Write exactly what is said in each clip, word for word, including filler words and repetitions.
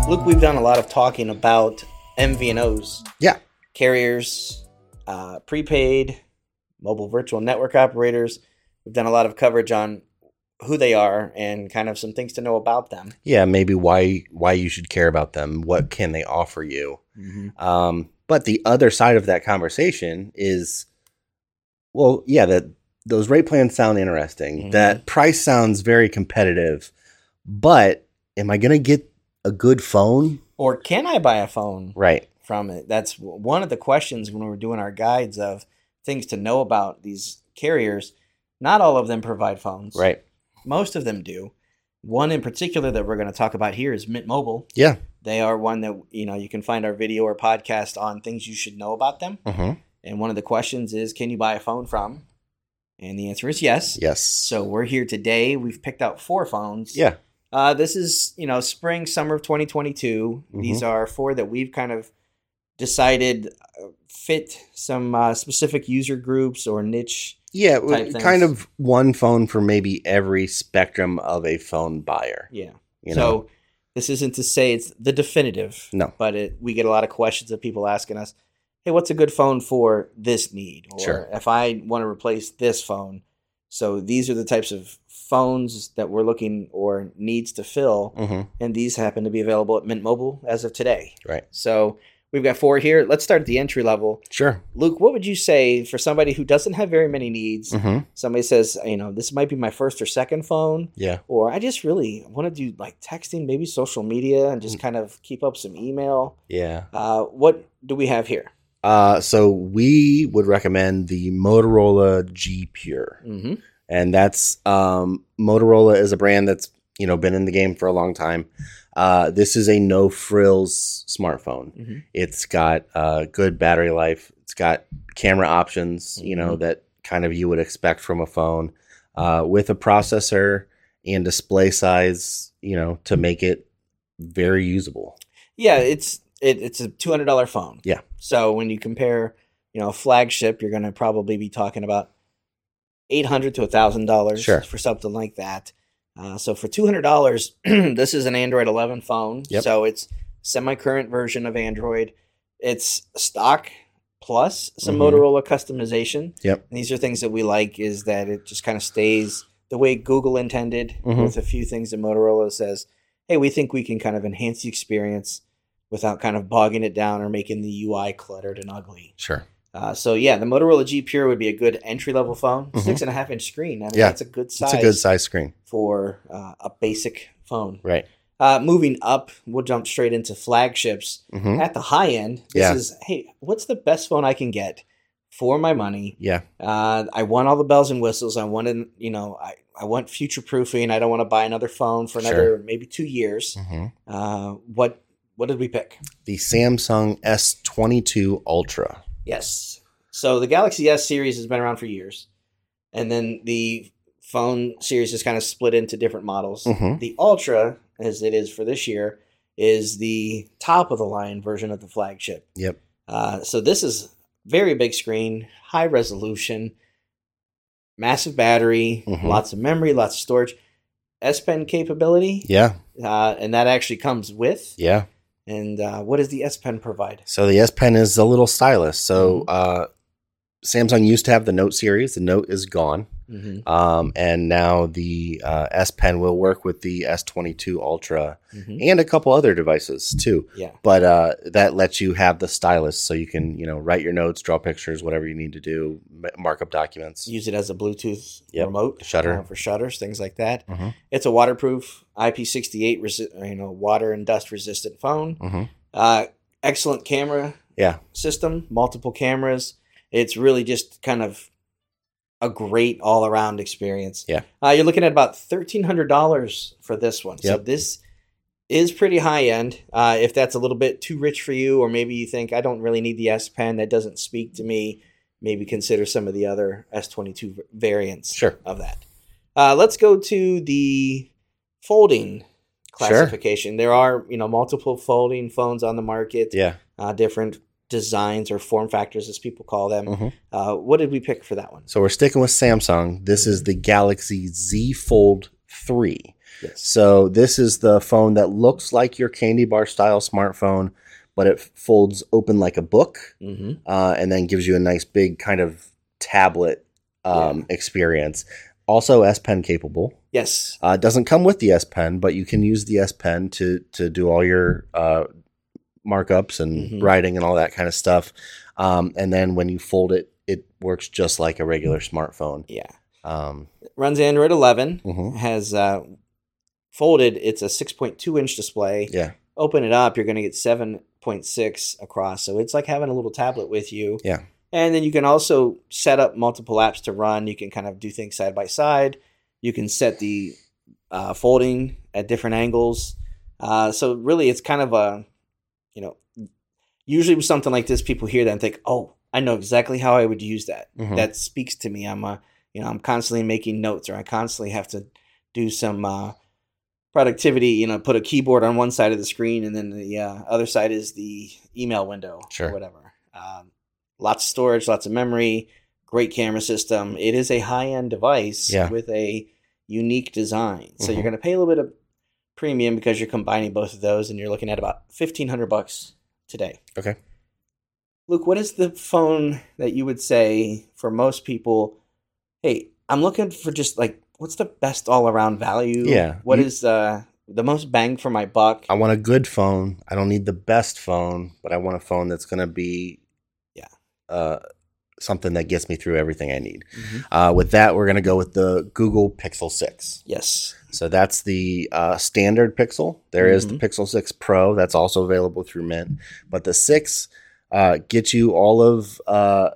Luke, we've done a lot of talking about M V N Os. Yeah. Carriers, uh, prepaid, mobile virtual network operators. We've done a lot of coverage on who they are and kind of some things to know about them. Yeah, maybe why why you should care about them. What can they offer you? Mm-hmm. Um, but the other side of that conversation is, well, yeah, that those rate plans sound interesting. Mm-hmm. That price sounds very competitive. But am I going to get a good phone? Or can I buy a phone Right. from it? That's one of the questions when we're doing our guides of things to know about these carriers. Not all of them provide phones. Right. Most of them do. One in particular that we're going to talk about here is Mint Mobile. Yeah. They are one that, you know, you can find our video or podcast on things you should know about them. Mm-hmm. And one of the questions is, can you buy a phone from? And the answer is yes. Yes. So we're here today. We've picked out four phones. Yeah. Uh, this is, you know, spring, summer of twenty twenty-two. Mm-hmm. These are four that we've kind of decided fit some uh, specific user groups or niche. Yeah, type kind things. of one phone for maybe every spectrum of a phone buyer. Yeah. You so know? This isn't to say it's the definitive. No. But it, we get a lot of questions of people asking us, hey, what's a good phone for this need? Or Sure. if I want to replace this phone. So these are the types of phones that we're looking or needs to fill. Mm-hmm. And these happen to be available at Mint Mobile as of today. Right. So we've got four here. Let's start at the entry level. Sure. Luke, what would you say for somebody who doesn't have very many needs? Mm-hmm. Somebody says, you know, this might be my first or second phone. Yeah. Or I just really want to do like texting, maybe social media, and just kind of keep up some email. Yeah. Uh, what do we have here? Uh, so we would recommend the Motorola G Pure. Mm-hmm. And that's um, Motorola is a brand that's, you know, been in the game for a long time. Uh, this is a no frills smartphone. Mm-hmm. It's got uh, good battery life. It's got camera options, you know, Mm-hmm. that kind of you would expect from a phone, uh, with a processor and display size, you know, to make it very usable. Yeah, it's it, it's a two hundred dollars phone. Yeah. So when you compare, you know, a flagship, you're going to probably be talking about eight hundred dollars to one thousand dollars Sure. for something like that. Uh, so for two hundred dollars, this is an Android eleven phone. Yep. So it's semi-current version of Android. It's stock plus some Mhm. Motorola customization. Yep. And these are things that we like is that it just kind of stays the way Google intended Mhm. with a few things that Motorola says, hey, we think we can kind of enhance the experience without kind of bogging it down or making the U I cluttered and ugly. Sure. Uh, so yeah, the Motorola G Pure would be a good entry level phone. Mhm. Six and a half inch screen. I mean, Yeah. that's a good size. It's a good size screen. for uh, a basic phone. Right. Uh, moving up, we'll jump straight into flagships. Mm-hmm. At the high end, this Yeah. is, hey, what's the best phone I can get for my money? Yeah. Uh, I want all the bells and whistles. I wanted, you know, I, I want future proofing. I don't want to buy another phone for another Sure. maybe two years. Mm-hmm. Uh, what what did we pick? The Samsung S twenty-two Ultra. Yes. So the Galaxy S series has been around for years. And then the phone series is kind of split into different models. Mhm. The Ultra, as it is for this year, is the top of the line version of the flagship. Yep. Uh, so this is very big screen, high resolution, massive battery, Mhm. lots of memory, lots of storage, S Pen capability, Yeah. uh, and that actually comes with. Yeah. And uh, what does the S Pen provide? So the S Pen is a little stylus. So Mhm. uh, Samsung used to have the Note series. The Note is gone. Mm-hmm. Um, and now the uh, S Pen will work with the S twenty-two Ultra Mm-hmm. and a couple other devices too. Yeah. But uh, that lets you have the stylus so you can, you know, write your notes, draw pictures, whatever you need to do, m- mark up documents. Use it as a Bluetooth Yep. remote Shutter. uh, for shutters, things like that. Mhm. It's a waterproof I P sixty-eight, resi- you know, water and dust resistant phone. Mm-hmm. Uh, excellent camera Yeah. system, multiple cameras. It's really just kind of a great all around experience. Yeah. Uh, you're looking at about thirteen hundred dollars for this one. So Yep. this is pretty high end. Uh, if that's a little bit too rich for you, or maybe you think I don't really need the S Pen, that doesn't speak to me, maybe consider some of the other S twenty-two v- variants Sure. of that. Uh, let's go to the folding classification. There are, you know, multiple folding phones on the market, Yeah. uh, different designs or form factors, as people call them. Mhm. Uh, what did we pick for that one? So we're sticking with Samsung. This is the Galaxy Z Fold three. Yes. So this is the phone that looks like your candy bar style smartphone, but it folds open like a book, Mm-hmm. uh, and then gives you a nice big kind of tablet um, Yeah. experience. Also S Pen capable. Yes. Uh, it doesn't come with the S Pen, but you can use the S Pen to to do all your uh, markups and Mhm. writing and all that kind of stuff. Um, and then when you fold it, it works just like a regular smartphone. Yeah. Um, Runs Android eleven. mhm. Has uh, folded. It's a six point two inch display. Yeah. Open it up, you're going to get seven point six across. So it's like having a little tablet with you. Yeah. And then you can also set up multiple apps to run. You can kind of do things side by side. You can set the uh, folding at different angles. Uh, so really, it's kind of a, you know, usually with something like this, people hear that and think, oh, I know exactly how I would use that. Mhm. That speaks to me. I'm a, you know, I'm constantly making notes, or I constantly have to do some uh, productivity. You know, put a keyboard on one side of the screen, and then the uh, other side is the email window, Sure. or whatever. Um, lots of storage, lots of memory, great camera system. It is a high-end device Yeah. with a unique design. So Mhm. you're going to pay a little bit of premium because you're combining both of those, and you're looking at about fifteen hundred bucks today. Okay. Luke, what is the phone that you would say for most people, hey, I'm looking for just like, what's the best all-around value? Yeah. What You- is uh, the most bang for my buck? I want a good phone. I don't need the best phone, but I want a phone that's going to be Yeah. uh, something that gets me through everything I need. Mhm. Uh, with that, we're going to go with the Google Pixel six. Yes. So that's the uh, standard Pixel. There is Mhm. the Pixel six Pro. That's also available through Mint. But the six uh, gets you all of uh,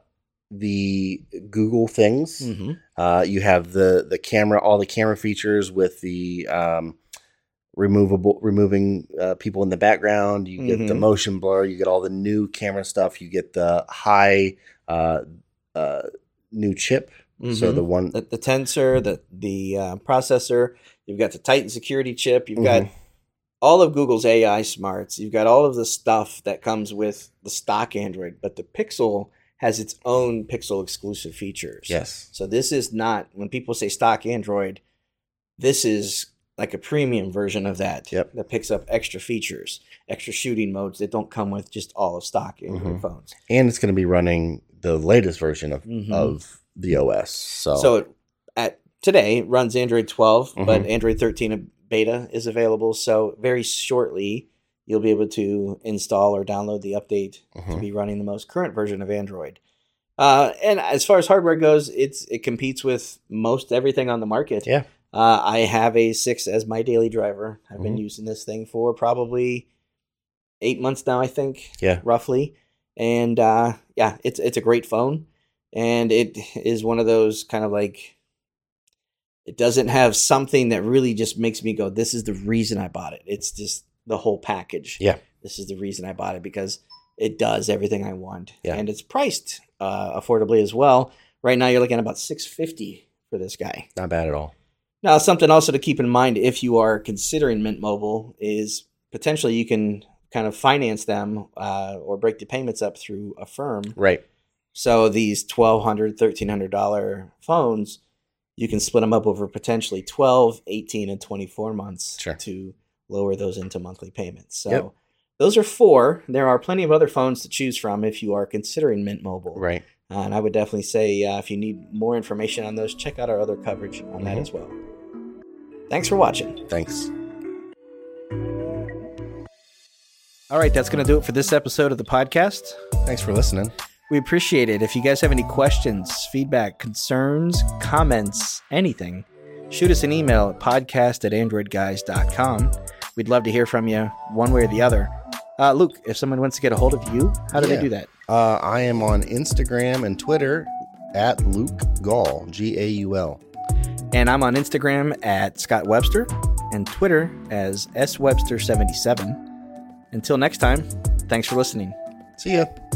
the Google things. Mm-hmm. Uh, you have the the camera, all the camera features with the um, removable, removing uh, people in the background. You get the Mhm. motion blur. You get all the new camera stuff. You get the high uh, uh, new chip. So Mhm. the one, The, the tensor, the the uh, processor. You've got the Titan security chip. You've got Mhm. all of Google's A I smarts. You've got all of the stuff that comes with the stock Android, but the Pixel has its own Pixel exclusive features. yes, So this is not, when people say stock Android, this is like a premium version of that. Yep. That picks up extra features, extra shooting modes that don't come with just all of stock Android Mhm. phones. and it's going to be running the latest version of Mhm. of the O S. So, So it, at today it runs Android twelve, but Mhm. Android thirteen beta is available. So very shortly you'll be able to install or download the update to Mhm. be running the most current version of Android. Uh, and as far as hardware goes, it's it competes with most everything on the market. yeah, Uh, I have a six as my daily driver. I've been Mhm. using this thing for probably eight months now, I think, yeah, roughly. And uh, yeah, it's it's a great phone, and it is one of those kind of like, it doesn't have something that really just makes me go, this is the reason I bought it. It's just the whole package. yeah, This is the reason I bought it, because it does everything I want. Yeah. And it's priced uh, affordably as well. Right now you're looking at about six hundred fifty dollars for this guy. not bad at all. Now, something also to keep in mind if you are considering Mint Mobile is potentially you can kind of finance them uh, or break the payments up through Affirm. Right. So these twelve hundred dollars, thirteen hundred dollars phones, you can split them up over potentially twelve, eighteen, and twenty-four months Sure. to lower those into monthly payments. So Yep. those are four. There are plenty of other phones to choose from if you are considering Mint Mobile. Right. Uh, and I would definitely say uh, if you need more information on those, check out our other coverage on that Mhm. as well. Thanks for watching. Thanks. All right, that's going to do it for this episode of the podcast. Thanks for listening. We appreciate it. If you guys have any questions, feedback, concerns, comments, anything, shoot us an email at podcast at android guys dot com. We'd love to hear from you one way or the other. Uh, Luke, if someone wants to get a hold of you, how do Yeah. they do that? Uh, I am on Instagram and Twitter at Luke Gaul, G A U L. And I'm on Instagram at Scott Webster and Twitter as S Webster seventy-seven. Until next time, thanks for listening. See ya.